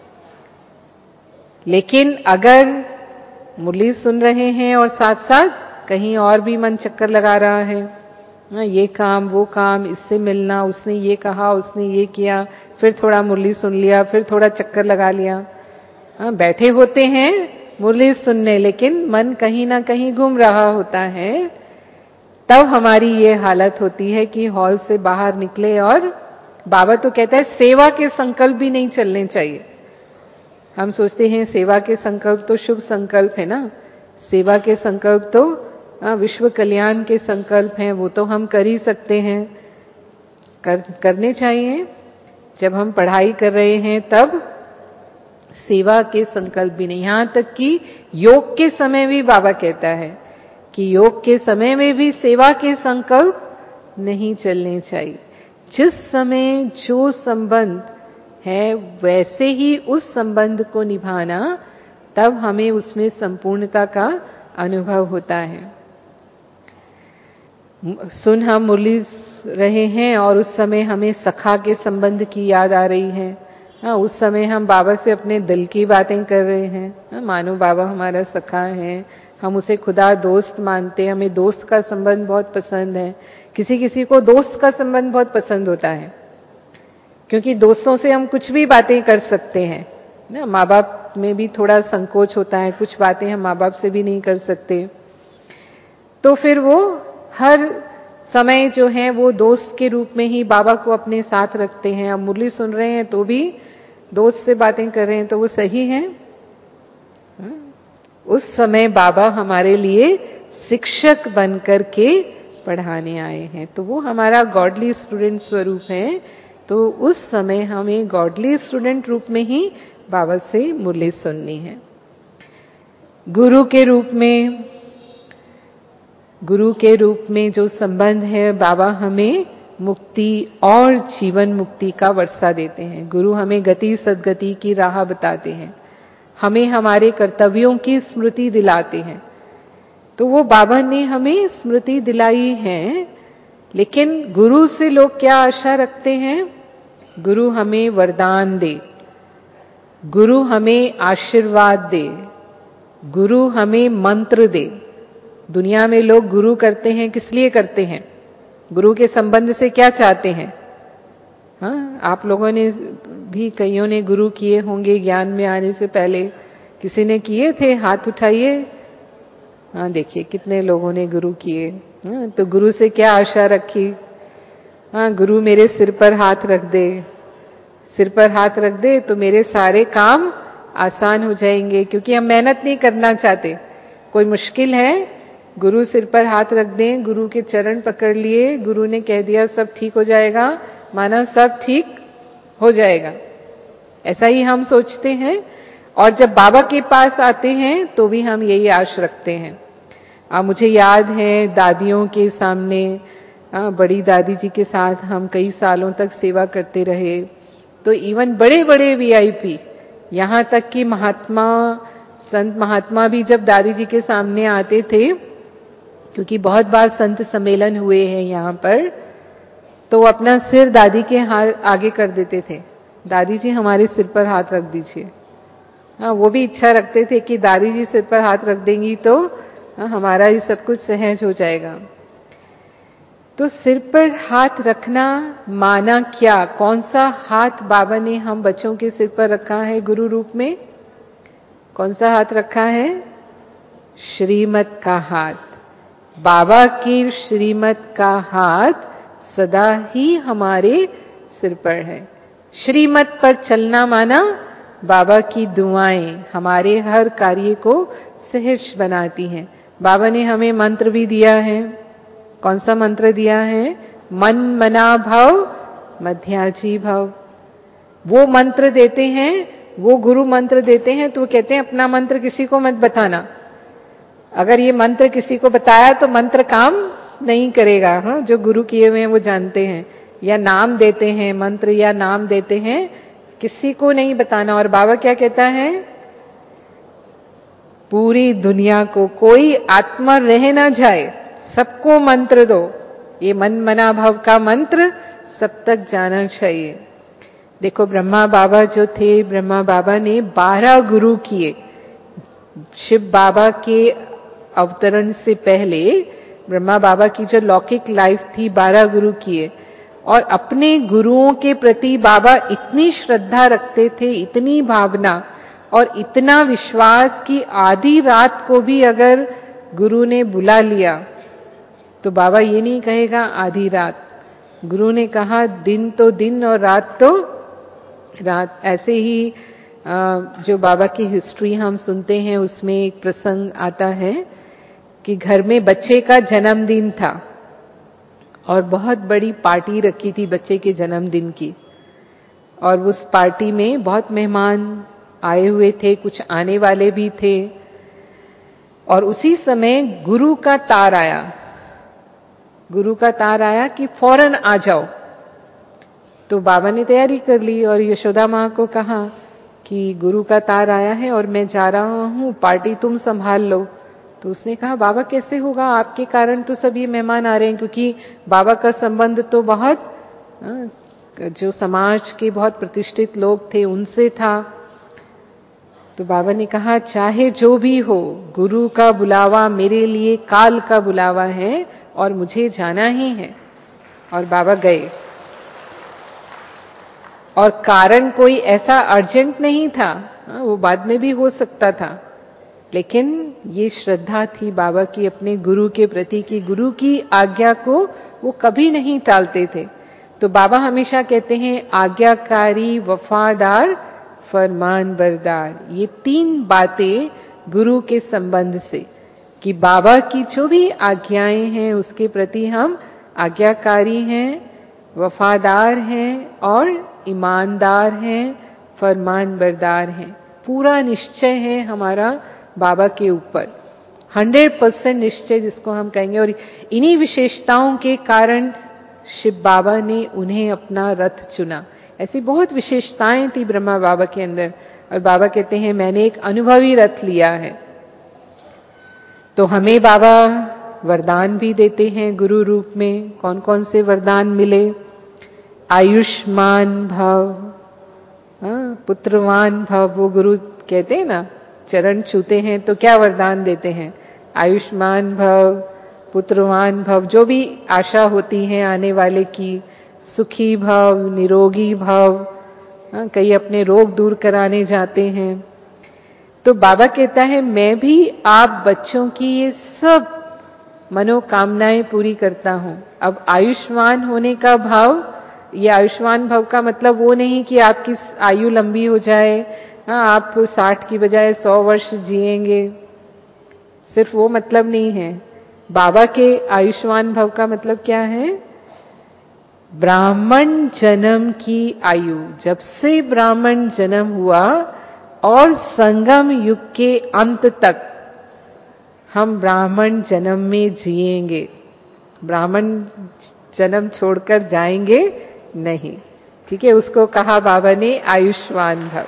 लेकिन अगर मुरली सुन रहे हैं और साथ साथ कहीं और भी मन चक्कर लगा रहा है, ये काम वो काम, इससे मिलना, उसने ये कहा, उसने ये किया, फिर थोड़ा मुरली सुन लिया, फिर थोड़ा चक्कर लगा लिया, बैठे होते हैं मुरली सुनने, लेकिन मन कहीं ना कहीं घूम रहा होता है, तब हमारी ये हालत होती है कि हॉल से बाहर निकले और बाबा तो कहता है सेवा के संकल्प भी नहीं चलने चाहिए। हम सोचते हैं सेवा के संकल्प तो शुभ संकल्प है ना, सेवा के संकल्प तो विश्व कल्याण के संकल्प हैं, वो तो हम कर ही सकते हैं, करने चाहिए। जब हम पढ़ाई कर रहे हैं तब सेवा के संकल्प भी नहीं, यहां तक कि योग के समय भी बाबा कहता है कि योग के समय में भी सेवा के संकल्प नहीं चलने चाहिए। जिस समय जो संबंध है वैसे ही उस संबंध को निभाना, तब हमें उसमें संपूर्णता का अनुभव होता है। सुन हम मुरली रहे हैं और उस समय हमें सखा के संबंध की याद आ रही है, उस समय हम बाबा से अपने दिल की बातें कर रहे हैं, मानो बाबा हमारा सखा है, हम उसे खुदा दोस्त मानते हैं, हमें दोस्त का संबंध बहुत पसंद है। किसी किसी को दोस्त का संबंध बहुत पसंद होता है, क्योंकि दोस्तों से हम कुछ भी बातें कर सकते हैं ना। माँ बाप में भी थोड़ा संकोच होता है, कुछ बातें हम माँ बाप से भी नहीं कर सकते, तो फिर वो हर समय जो है वो दोस्त के रूप में ही बाबा को अपने साथ रखते हैं। अब मुरली सुन रहे हैं तो भी दोस्त से बातें कर रहे हैं, तो वो सही है। उस समय बाबा हमारे लिए शिक्षक बनकर के पढ़ाने आए हैं, तो वो हमारा गॉडली स्टूडेंट स्वरूप है। तो उस समय हमें गॉडली स्टूडेंट रूप में ही बाबा से मुरली सुननी है। गुरु के रूप में जो संबंध है, बाबा हमें मुक्ति और जीवन मुक्ति का वर्षा देते हैं। गुरु हमें गति सद्गति की राह बताते हैं, हमें हमारे कर्तव्यों की स्मृति दिलाते हैं। तो वो बाबा ने हमें स्मृति दिलाई है, लेकिन गुरु से लोग क्या आशा रखते हैं? गुरु हमें वरदान दे, गुरु हमें आशीर्वाद दे, गुरु हमें मंत्र दे। दुनिया में लोग गुरु करते हैं, किस लिए करते हैं? गुरु के संबंध से क्या चाहते हैं? हाँ, आप लोगों ने भी, कईयों ने गुरु किए होंगे ज्ञान में आने से पहले। किसी ने किए थे? हाथ उठाइए। हाँ, देखिए कितने लोगों ने गुरु किए। हाँ, तो गुरु से क्या आशा रखी? हाँ, गुरु मेरे सिर पर हाथ रख दे, सिर पर हाथ रख दे तो मेरे सारे काम आसान हो जाएंगे, क्योंकि हम मेहनत नहीं करना चाहते। कोई मुश्किल है, गुरु सिर पर हाथ रख दें, गुरु के चरण पकड़ लिए, गुरु ने कह दिया सब ठीक हो जाएगा, माना सब ठीक हो जाएगा, ऐसा ही हम सोचते हैं। और जब बाबा के पास आते हैं तो भी हम यही आश रखते हैं। मुझे याद है दादियों के सामने, बड़ी दादी जी के साथ हम कई सालों तक सेवा करते रहे, तो इवन बड़े बड़े वीआईपी, यहाँ तक कि महात्मा, संत महात्मा भी जब दादी जी के सामने आते थे, क्योंकि बहुत बार संत सम्मेलन हुए हैं यहाँ पर, तो अपना सिर दादी के आगे कर देते थे, दादी जी हमारे सिर पर हाथ रख दीजिए। हाँ, वो भी इच्छा रखते थे कि दादी जी सिर पर हाथ रख देंगी तो हमारा ये सब कुछ सहज हो जाएगा। तो सिर पर हाथ रखना माना क्या? कौन सा हाथ बाबा ने हम बच्चों के सिर पर रखा है गुरु रूप में? कौन सा हाथ रखा है? श्रीमत का हाथ। बाबा की श्रीमत का हाथ सदा ही हमारे सिर पर है। श्रीमत पर चलना माना बाबा की दुआएं हमारे हर कार्य को सहज बनाती हैं। बाबा ने हमें मंत्र भी दिया है। कौन सा मंत्र दिया है? मन मना भव मध्याजी भव। वो मंत्र देते हैं, वो गुरु मंत्र देते हैं, तो वो कहते हैं अपना मंत्र किसी को मत बताना। अगर ये मंत्र किसी को बताया तो मंत्र काम नहीं करेगा। हाँ, जो गुरु किए हुए हैं वो जानते हैं। या नाम देते हैं, मंत्र या नाम देते हैं, किसी को नहीं बताना। और बाबा क्या कहता है? पूरी दुनिया को, कोई आत्मा रह ना जाए, सबको मंत्र दो। ये मन मना भव का मंत्र सब तक जाना चाहिए। देखो ब्रह्मा बाबा जो थे, ब्रह्मा बाबा ने 12 गुरु किए। शिव बाबा के अवतरण से पहले ब्रह्मा बाबा की जो लौकिक लाइफ थी, 12 गुरु किए। और अपने गुरुओं के प्रति बाबा इतनी श्रद्धा रखते थे, इतनी भावना और इतना विश्वास कि आधी रात को भी अगर गुरु ने बुला लिया तो बाबा ये नहीं कहेगा आधी रात, गुरु ने कहा दिन तो दिन और रात तो रात। ऐसे ही जो बाबा की हिस्ट्री हम सुनते हैं उसमें एक प्रसंग आता है कि घर में बच्चे का जन्मदिन था और बहुत बड़ी पार्टी रखी थी बच्चे के जन्मदिन की। और उस पार्टी में बहुत मेहमान आए हुए थे, कुछ आने वाले भी थे। और उसी समय गुरु का तार आया, गुरु का तार आया कि फौरन आ जाओ। तो बाबा ने तैयारी कर ली और यशोदा माँ को कहा कि गुरु का तार आया है और मैं जा रहा हूं, पार्टी तुम संभाल लो। तो उसने कहा बाबा कैसे होगा, आपके कारण तो सभी मेहमान आ रहे हैं, क्योंकि बाबा का संबंध तो बहुत जो समाज के बहुत प्रतिष्ठित लोग थे उनसे था। तो बाबा ने कहा चाहे जो भी हो, गुरु का बुलावा मेरे लिए काल का बुलावा है और मुझे जाना ही है। और बाबा गए। और कारण कोई ऐसा अर्जेंट नहीं था, वो बाद में भी हो सकता था, लेकिन ये श्रद्धा थी बाबा की अपने गुरु के प्रति कि गुरु की आज्ञा को वो कभी नहीं टालते थे। तो बाबा हमेशा कहते हैं आज्ञाकारी, वफादार, फरमान बरदार। ये 3 बातें गुरु के संबंध से, कि बाबा की जो भी आज्ञाएं हैं उसके प्रति हम आज्ञाकारी हैं, वफादार हैं और ईमानदार हैं, फरमान बरदार हैं। पूरा निश्चय है हमारा बाबा के ऊपर, 100% निश्चय जिसको हम कहेंगे। और इन्हीं विशेषताओं के कारण शिव बाबा ने उन्हें अपना रथ चुना। ऐसी बहुत विशेषताएं थी ब्रह्मा बाबा के अंदर। और बाबा कहते हैं मैंने एक अनुभवी रथ लिया है। तो हमें बाबा वरदान भी देते हैं गुरु रूप में। कौन कौन से वरदान मिले? आयुष्मान भव, पुत्रवान भव। वो गुरु कहते हैं ना, चरण छूते हैं तो क्या वरदान देते हैं? आयुष्मान भव, पुत्रवान भव। जो भी आशा होती है आने वाले की, सुखी भव, निरोगी भव। कई अपने रोग दूर कराने जाते हैं। तो बाबा कहता है मैं भी आप बच्चों की ये सब मनोकामनाएं पूरी करता हूं। अब आयुष्मान होने का भाव, ये आयुष्मान भव का मतलब वो नहीं कि आपकी आयु लंबी हो जाए, आप 60 की बजाय 100 वर्ष जिएंगे, सिर्फ वो मतलब नहीं है। बाबा के आयुष्मान भव का मतलब क्या है? ब्राह्मण जन्म की आयु, जब से ब्राह्मण जन्म हुआ और संगम युग के अंत तक हम ब्राह्मण जन्म में जिएंगे, ब्राह्मण जन्म छोड़कर जाएंगे नहीं। ठीक है, उसको कहा बाबा ने आयुष्मान भव।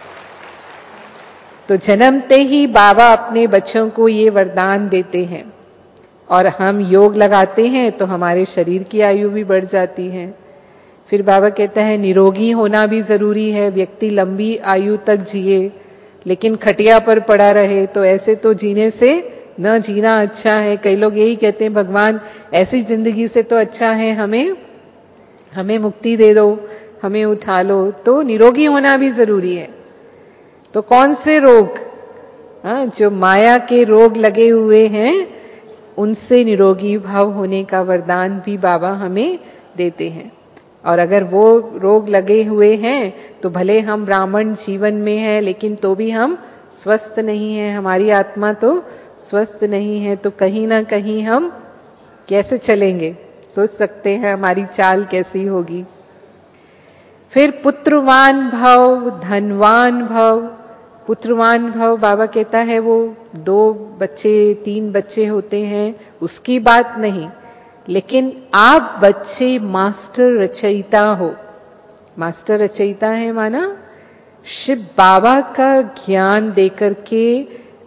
तो जन्मते ही बाबा अपने बच्चों को ये वरदान देते हैं और हम योग लगाते हैं तो हमारे शरीर की आयु भी बढ़ जाती है। फिर बाबा कहता है निरोगी होना भी जरूरी है। व्यक्ति लंबी आयु तक जिए लेकिन खटिया पर पड़ा रहे तो ऐसे तो जीने से न जीना अच्छा है। कई लोग यही कहते हैं भगवान ऐसी जिंदगी से तो अच्छा है हमें मुक्ति दे दो, हमें उठा लो। तो निरोगी होना भी जरूरी है। तो कौन से रोग, जो माया के रोग लगे हुए हैं उनसे निरोगी भाव होने का वरदान भी बाबा हमें देते हैं। और अगर वो रोग लगे हुए हैं तो भले हम ब्राह्मण जीवन में हैं लेकिन तो भी हम स्वस्थ नहीं हैं, हमारी आत्मा तो स्वस्थ नहीं है। तो कहीं ना कहीं हम कैसे चलेंगे, सोच सकते हैं हमारी चाल कैसी होगी। फिर पुत्रवान भव, धनवान भव। पुत्रवान भव बाबा कहता है वो 2 बच्चे 3 बच्चे होते हैं उसकी बात नहीं, लेकिन आप बच्चे मास्टर रचयिता हो। मास्टर रचयिता है माना शिव बाबा का ज्ञान देकर के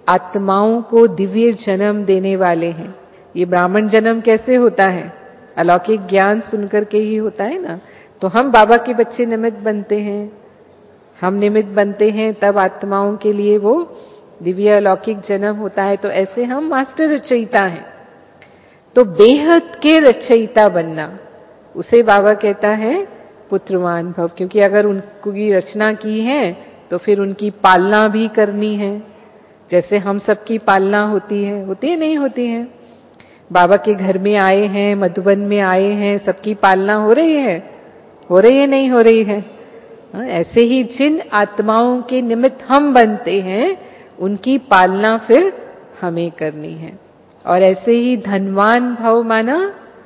आत्माओं को दिव्य जन्म देने वाले हैं। ये ब्राह्मण जन्म कैसे होता है? अलौकिक ज्ञान सुनकर के ही होता है ना। तो हम बाबा के बच्चे निमित्त बनते हैं, हम निमित्त बनते हैं, तब आत्माओं के लिए वो दिव्य अलौकिक जन्म होता है। तो ऐसे हम मास्टर रचयिता हैं। तो बेहद के रचयिता बनना, उसे बाबा कहता है पुत्रवान भव। क्योंकि अगर उनकी रचना की है तो फिर उनकी पालना भी करनी है। जैसे हम सबकी पालना होती है नहीं होती है? बाबा के घर में आए हैं, मधुबन में आए हैं, सबकी पालना हो रही है नहीं हो रही है? ऐसे ही जिन आत्माओं के निमित्त हम बनते हैं उनकी पालना फिर हमें करनी है। और ऐसे ही धनवान भव माना,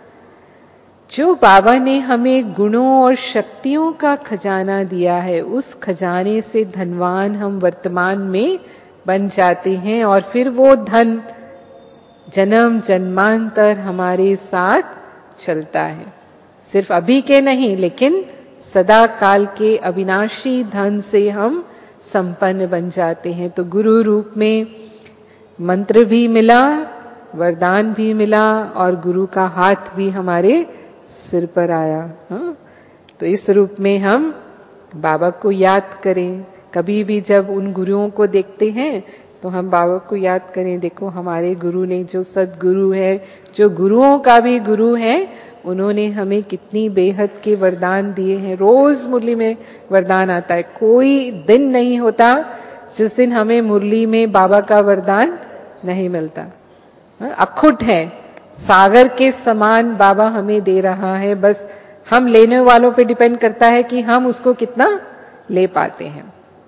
जो बाबा ने हमें गुणों और शक्तियों का खजाना दिया है, उस खजाने से धनवान हम वर्तमान में बन जाते हैं। और फिर वो धन जन्म जन्मांतर हमारे साथ चलता है। सिर्फ अभी के नहीं, लेकिन सदा काल के अविनाशी धन से हम संपन्न बन जाते हैं। तो गुरु रूप में मंत्र भी मिला, वरदान भी मिला, और गुरु का हाथ भी हमारे सिर पर आया। तो इस रूप में हम बाबा को याद करें। कभी भी जब उन गुरुओं को देखते हैं तो हम बाबा को याद करें, देखो हमारे गुरु ने, जो सदगुरु है, जो गुरुओं का भी गुरु है, उन्होंने हमें कितनी बेहद के वरदान दिए हैं। रोज मुरली में वरदान आता है, कोई दिन नहीं होता जिस दिन हमें मुरली में बाबा का वरदान नहीं मिलता। अखुट है, सागर के समान बाबा हमें दे रहा है। बस हम लेने वालों पे डिपेंड करता है कि हम उसको कितना ले पाते हैं।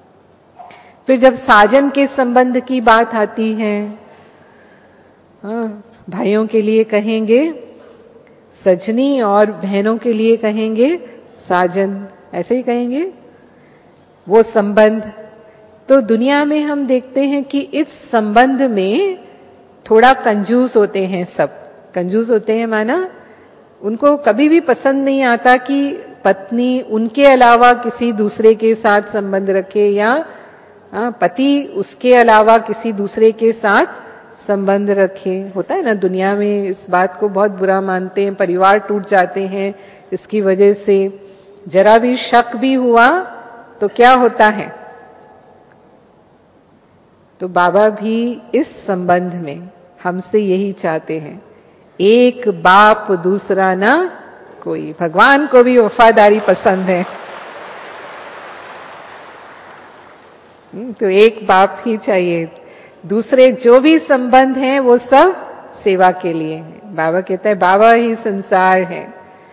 फिर जब साजन के संबंध की बात आती है, भाइयों के लिए कहेंगे सजनी और बहनों के लिए कहेंगे साजन, ऐसे ही कहेंगे वो संबंध। तो दुनिया में हम देखते हैं कि इस संबंध में थोड़ा कंजूस होते हैं। सब कंजूस होते हैं, माना उनको कभी भी पसंद नहीं आता कि पत्नी उनके अलावा किसी दूसरे के साथ संबंध रखे, या पति उसके अलावा किसी दूसरे के साथ संबंध रखे। होता है ना, दुनिया में इस बात को बहुत बुरा मानते हैं, परिवार टूट जाते हैं इसकी वजह से। जरा भी शक भी हुआ तो क्या होता है? तो बाबा भी इस संबंध में हमसे यही चाहते हैं, एक बाप दूसरा ना कोई। भगवान को भी वफादारी पसंद है, तो एक बाप ही चाहिए। दूसरे जो भी संबंध हैं वो सब सेवा के लिए है। बाबा कहता है बाबा ही संसार है।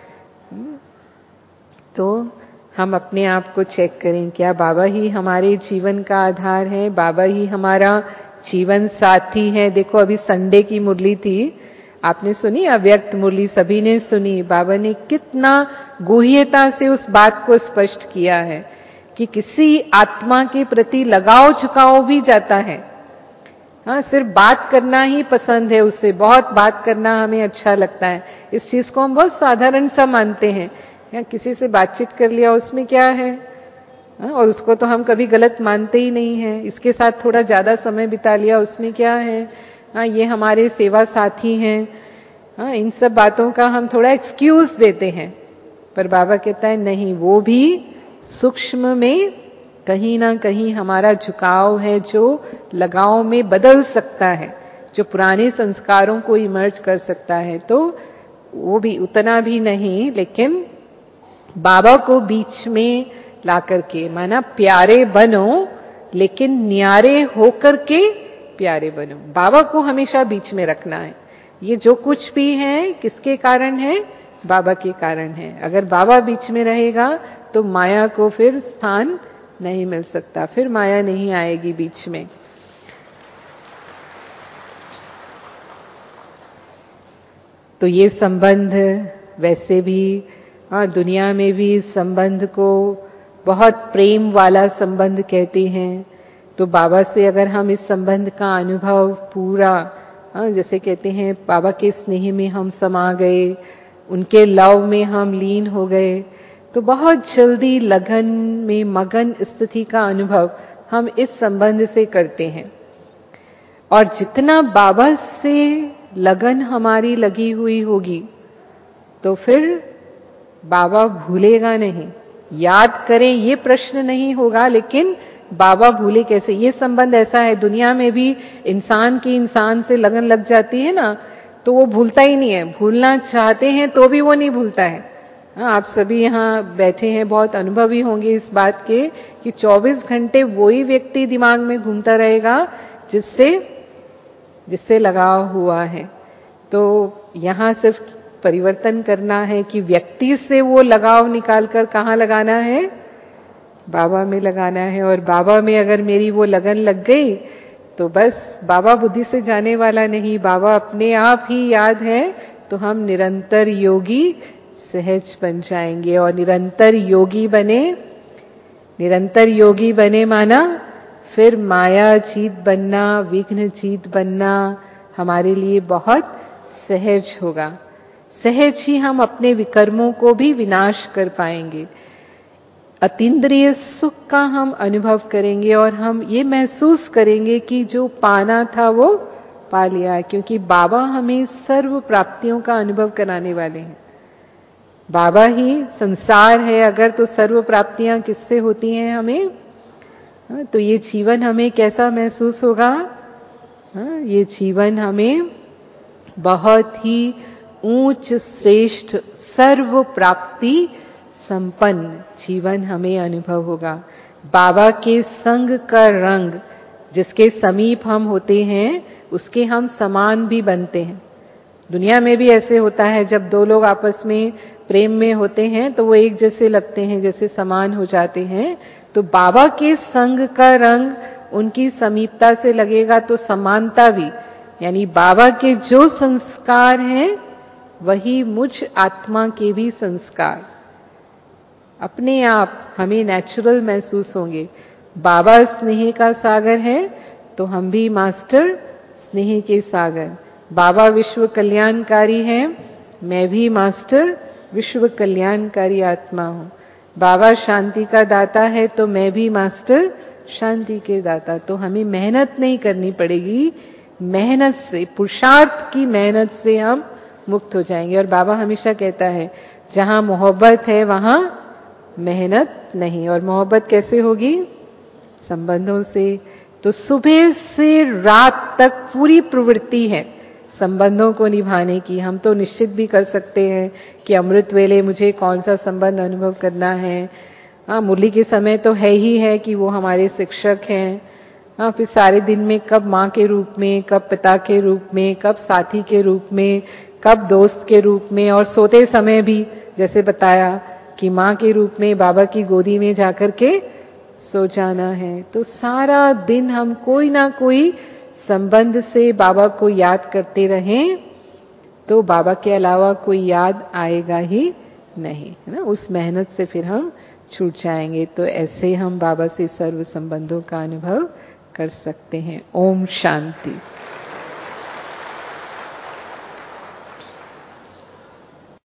तो हम अपने आप को चेक करें, क्या बाबा ही हमारे जीवन का आधार है? बाबा ही हमारा जीवन साथी है? देखो अभी संडे की मुरली थी, आपने सुनी, अव्यक्त मुरली सभी ने सुनी। बाबा ने कितना गुह्यता से उस बात को स्पष्ट किया है कि किसी आत्मा के प्रति लगाव झुकाव भी जाता है। सिर्फ बात करना ही पसंद है उससे, बहुत बात करना हमें अच्छा लगता है। इस चीज को हम बहुत साधारण सा मानते हैं, या किसी से बातचीत कर लिया उसमें क्या है, और उसको तो हम कभी गलत मानते ही नहीं है। इसके साथ थोड़ा ज्यादा समय बिता लिया उसमें क्या है, ये हमारे सेवा साथी हैं। इन सब बातों का हम थोड़ा एक्सक्यूज देते हैं। पर बाबा कहता है नहीं, वो भी सूक्ष्म में कहीं ना कहीं हमारा झुकाव है, जो लगाव में बदल सकता है, जो पुराने संस्कारों को इमर्ज कर सकता है। तो वो भी उतना भी नहीं, लेकिन बाबा को बीच में ला करके, माना प्यारे बनो लेकिन न्यारे होकर के प्यारे बनो। बाबा को हमेशा बीच में रखना है। ये जो कुछ भी है किसके कारण है? बाबा के कारण है। अगर बाबा बीच में रहेगा तो माया को फिर स्थान नहीं मिल सकता, फिर माया नहीं आएगी बीच में। तो ये संबंध वैसे भी दुनिया में भी इस संबंध को बहुत प्रेम वाला संबंध कहते हैं। तो बाबा से अगर हम इस संबंध का अनुभव पूरा, जैसे कहते हैं बाबा के स्नेह में हम समा गए, उनके लव में हम लीन हो गए, तो बहुत जल्दी लगन में मगन स्थिति का अनुभव हम इस संबंध से करते हैं। और जितना बाबा से लगन हमारी लगी हुई होगी तो फिर बाबा भूलेगा नहीं। याद करें ये प्रश्न नहीं होगा, लेकिन बाबा भूले कैसे? ये संबंध ऐसा है, दुनिया में भी इंसान की इंसान से लगन लग जाती है ना, तो वो भूलता ही नहीं है। भूलना चाहते हैं तो भी वो नहीं भूलता है। हाँ, आप सभी यहाँ बैठे हैं, बहुत अनुभवी होंगे इस बात के कि 24 घंटे वही व्यक्ति दिमाग में घूमता रहेगा जिससे लगाव हुआ है। तो यहाँ सिर्फ परिवर्तन करना है कि व्यक्ति से वो लगाव निकालकर कहाँ लगाना है? बाबा में लगाना है। और बाबा में अगर मेरी वो लगन लग गई तो बस बाबा बुद्धि से जाने वाला नहीं, बाबा अपने आप ही याद है, तो हम निरंतर योगी सहज बन जाएंगे। और निरंतर योगी बने माना फिर माया जीत बनना, विघ्न जीत बनना हमारे लिए बहुत सहज होगा। सहज ही हम अपने विकर्मों को भी विनाश कर पाएंगे। अतीन्द्रिय सुख का हम अनुभव करेंगे और हम ये महसूस करेंगे कि जो पाना था वो पा लिया, क्योंकि बाबा हमें सर्व प्राप्तियों का अनुभव कराने वाले हैं। बाबा ही संसार है अगर, तो सर्व प्राप्तियां किससे होती हैं हमें? तो ये जीवन हमें कैसा महसूस होगा? ये जीवन हमें बहुत ही ऊंच श्रेष्ठ सर्व प्राप्ति संपन्न जीवन हमें अनुभव होगा। बाबा के संग का रंग, जिसके समीप हम होते हैं उसके हम समान भी बनते हैं। दुनिया में भी ऐसे होता है, जब दो लोग आपस में प्रेम में होते हैं तो वो एक जैसे लगते हैं, जैसे समान हो जाते हैं। तो बाबा के संग का रंग उनकी समीपता से लगेगा तो समानता भी, यानी बाबा के जो संस्कार हैं वही मुझ आत्मा के भी संस्कार अपने आप हमें नेचुरल महसूस होंगे। बाबा स्नेह का सागर है तो हम भी मास्टर स्नेह के सागर। बाबा विश्व कल्याणकारी है, मैं भी मास्टर विश्व कल्याणकारी आत्मा हूं। बाबा शांति का दाता है तो मैं भी मास्टर शांति के दाता। तो हमें मेहनत नहीं करनी पड़ेगी, मेहनत से, पुरुषार्थ की मेहनत से हम मुक्त हो जाएंगे। और बाबा हमेशा कहता है जहां मोहब्बत है वहां मेहनत नहीं। और मोहब्बत कैसे होगी? संबंधों से। तो सुबह से रात तक पूरी प्रवृत्ति है संबंधों को निभाने की। हम तो निश्चित भी कर सकते हैं कि अमृत वेले मुझे कौन सा संबंध अनुभव करना है। हाँ, मुरली के समय तो है ही है कि वो हमारे शिक्षक हैं। हाँ, फिर सारे दिन में कब माँ के रूप में, कब पिता के रूप में, कब साथी के रूप में, कब दोस्त के रूप में, और सोते समय भी जैसे बताया कि माँ के रूप में बाबा की गोदी में जाकर के सो जाना है। तो सारा दिन हम कोई ना कोई संबंध से बाबा को याद करते रहें तो बाबा के अलावा कोई याद आएगा ही नहीं, है ना। उस मेहनत से फिर हम छूट जाएंगे। तो ऐसे हम बाबा से सर्व संबंधों का अनुभव कर सकते हैं। ओम शांति।